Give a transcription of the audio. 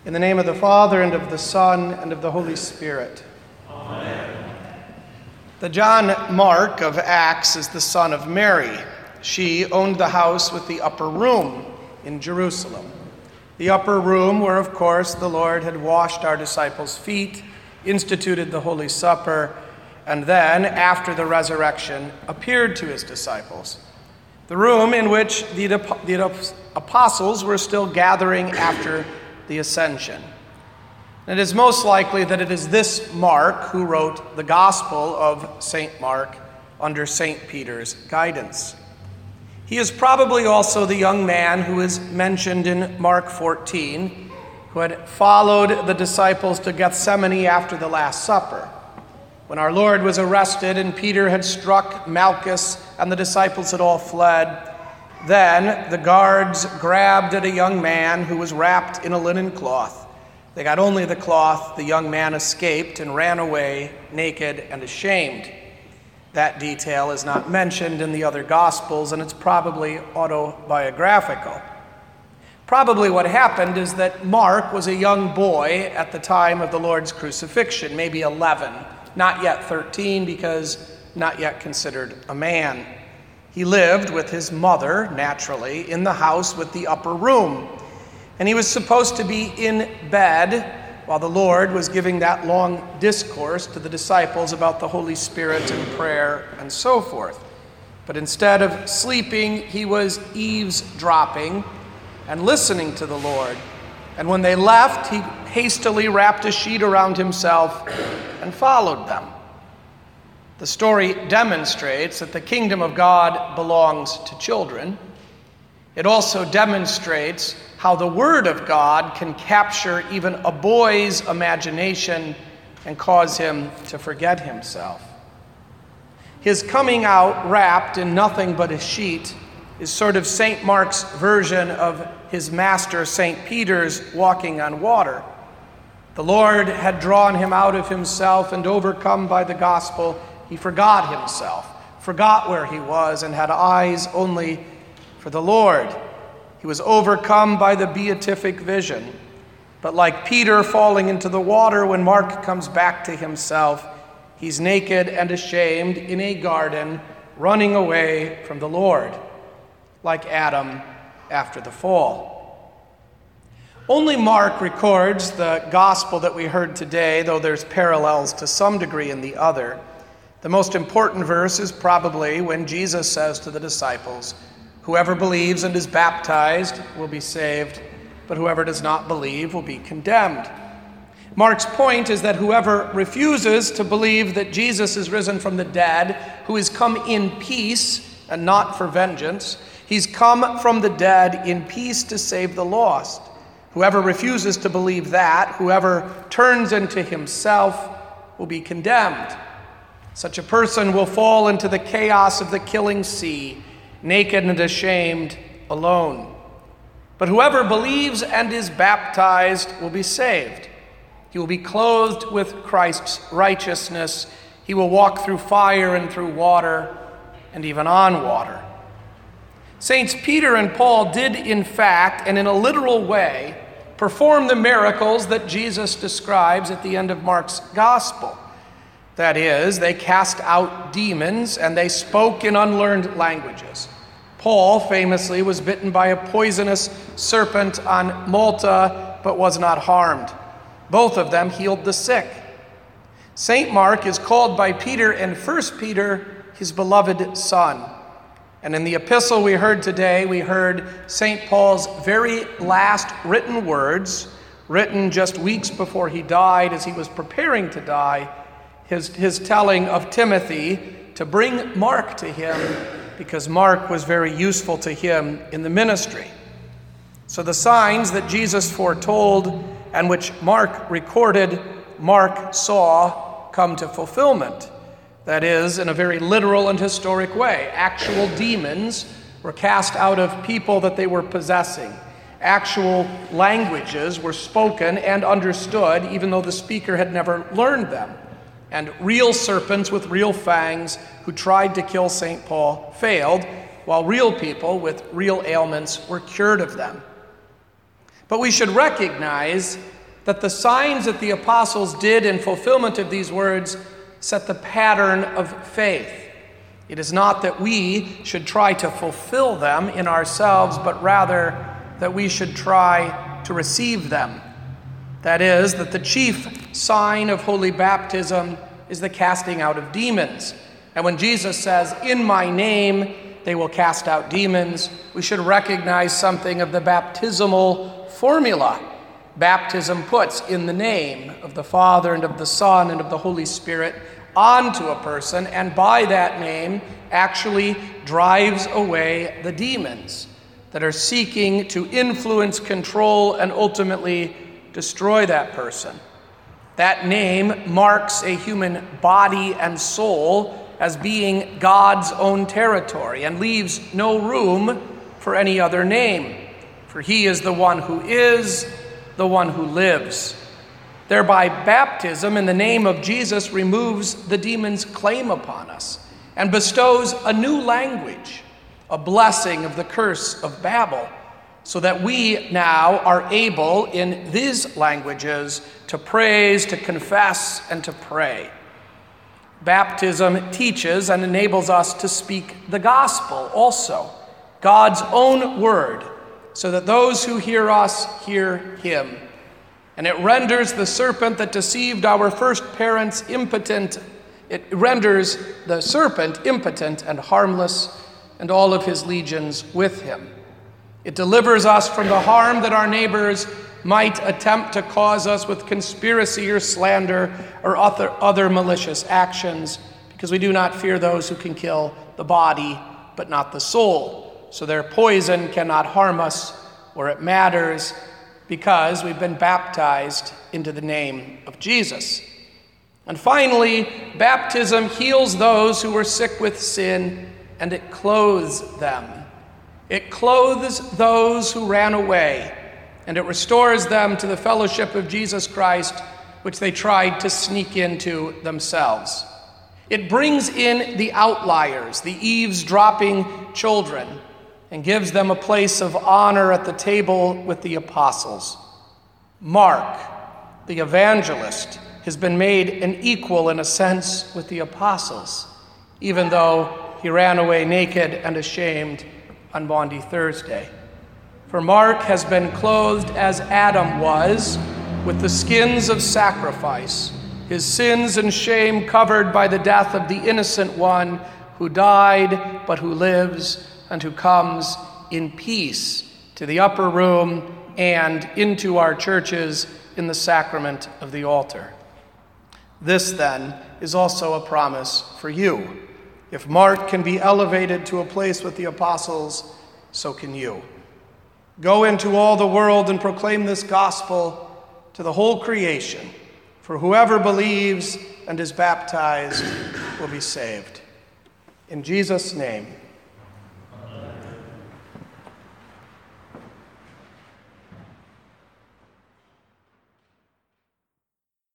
In the name of the Father, and of the Son, and of the Holy Spirit. Amen. The John Mark of Acts is the son of Mary. She owned the house with the upper room in Jerusalem. The upper room where, of course, the Lord had washed our disciples' feet, instituted the Holy Supper, and then, after the resurrection, appeared to his disciples. The room in which the apostles were still gathering after the ascension. And it is most likely that it is this Mark who wrote the Gospel of St. Mark under St. Peter's guidance. He is probably also the young man who is mentioned in Mark 14, who had followed the disciples to Gethsemane after the Last Supper. When our Lord was arrested and Peter had struck Malchus and the disciples had all fled, then the guards grabbed at a young man who was wrapped in a linen cloth. They got only the cloth. The young man escaped and ran away naked and ashamed. That detail is not mentioned in the other Gospels, and it's probably autobiographical. Probably what happened is that Mark was a young boy at the time of the Lord's crucifixion, maybe 11, not yet 13 because not yet considered a man. He lived with his mother, naturally, in the house with the upper room. And he was supposed to be in bed while the Lord was giving that long discourse to the disciples about the Holy Spirit and prayer and so forth. But instead of sleeping, he was eavesdropping and listening to the Lord. And when they left, he hastily wrapped a sheet around himself and followed them. The story demonstrates that the kingdom of God belongs to children. It also demonstrates how the Word of God can capture even a boy's imagination and cause him to forget himself. His coming out wrapped in nothing but a sheet is sort of St. Mark's version of his master, St. Peter's, walking on water. The Lord had drawn him out of himself, and overcome by the gospel, he forgot himself, forgot where he was, and had eyes only for the Lord. He was overcome by the beatific vision. But like Peter falling into the water, when Mark comes back to himself, he's naked and ashamed in a garden, running away from the Lord, like Adam after the fall. Only Mark records the gospel that we heard today, though there's parallels to some degree in the other. The most important verse is probably when Jesus says to the disciples, "Whoever believes and is baptized will be saved, but whoever does not believe will be condemned." Mark's point is that whoever refuses to believe that Jesus is risen from the dead, who is come in peace and not for vengeance, he's come from the dead in peace to save the lost. Whoever refuses to believe that, whoever turns into himself, will be condemned. Such a person will fall into the chaos of the killing sea, naked and ashamed, alone. But whoever believes and is baptized will be saved. He will be clothed with Christ's righteousness. He will walk through fire and through water, and even on water. Saints Peter and Paul did, in fact, and in a literal way, perform the miracles that Jesus describes at the end of Mark's gospel. That is, they cast out demons and they spoke in unlearned languages. Paul famously was bitten by a poisonous serpent on Malta, but was not harmed. Both of them healed the sick. St. Mark is called by Peter in 1 Peter his beloved son. And in the epistle we heard today, we heard St. Paul's very last written words, written just weeks before he died, as he was preparing to die, his telling of Timothy to bring Mark to him because Mark was very useful to him in the ministry. So the signs that Jesus foretold and which Mark recorded, Mark saw come to fulfillment. That is, in a very literal and historic way. Actual demons were cast out of people that they were possessing. Actual languages were spoken and understood, even though the speaker had never learned them. And real serpents with real fangs who tried to kill St. Paul failed, while real people with real ailments were cured of them. But we should recognize that the signs that the apostles did in fulfillment of these words set the pattern of faith. It is not that we should try to fulfill them in ourselves, but rather that we should try to receive them. That is, that the chief sign of holy baptism is the casting out of demons. And when Jesus says, "In my name they will cast out demons," we should recognize something of the baptismal formula. Baptism puts "in the name" of the Father and of the Son and of the Holy Spirit onto a person, and by that name actually drives away the demons that are seeking to influence, control, and ultimately destroy that person. That name marks a human body and soul as being God's own territory and leaves no room for any other name, for he is the one who is, the one who lives. Thereby, baptism in the name of Jesus removes the demon's claim upon us and bestows a new language, a blessing of the curse of Babel, so that we now are able in these languages to praise, to confess, and to pray. Baptism teaches and enables us to speak the gospel also, God's own word, so that those who hear us hear him. And it renders the serpent that deceived our first parents impotent. It renders the serpent impotent and harmless, and all of his legions with him. It delivers us from the harm that our neighbors might attempt to cause us with conspiracy or slander or other malicious actions, because we do not fear those who can kill the body but not the soul. So their poison cannot harm us where it matters, because we've been baptized into the name of Jesus. And finally, baptism heals those who were sick with sin, and it clothes them. It clothes those who ran away, and it restores them to the fellowship of Jesus Christ, which they tried to sneak into themselves. It brings in the outliers, the eavesdropping children, and gives them a place of honor at the table with the apostles. Mark, the evangelist, has been made an equal in a sense with the apostles, even though he ran away naked and ashamed on Maundy Thursday. For Mark has been clothed as Adam was, with the skins of sacrifice, his sins and shame covered by the death of the innocent one who died but who lives and who comes in peace to the upper room and into our churches in the sacrament of the altar. This, then, is also a promise for you. If Mark can be elevated to a place with the apostles, so can you. Go into all the world and proclaim this gospel to the whole creation, for whoever believes and is baptized will be saved. In Jesus' name.